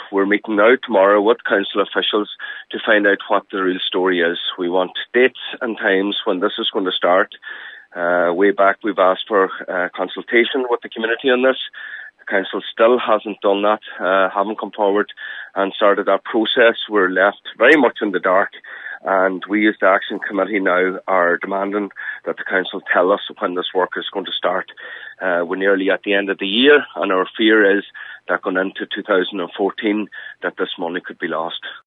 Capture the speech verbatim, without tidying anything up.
We're meeting now tomorrow with council officials to find out what the real story is. We want dates and times when this is going to start. Uh, way back we've asked for uh, consultation with the community on this. The council still hasn't done that, uh, haven't come forward and started that process. We're left very much in the dark, and we as the Action Committee now are demanding that the council tell us when this work is going to start. Uh, we're nearly at the end of the year, and our fear is that going into two thousand fourteen that this money could be lost.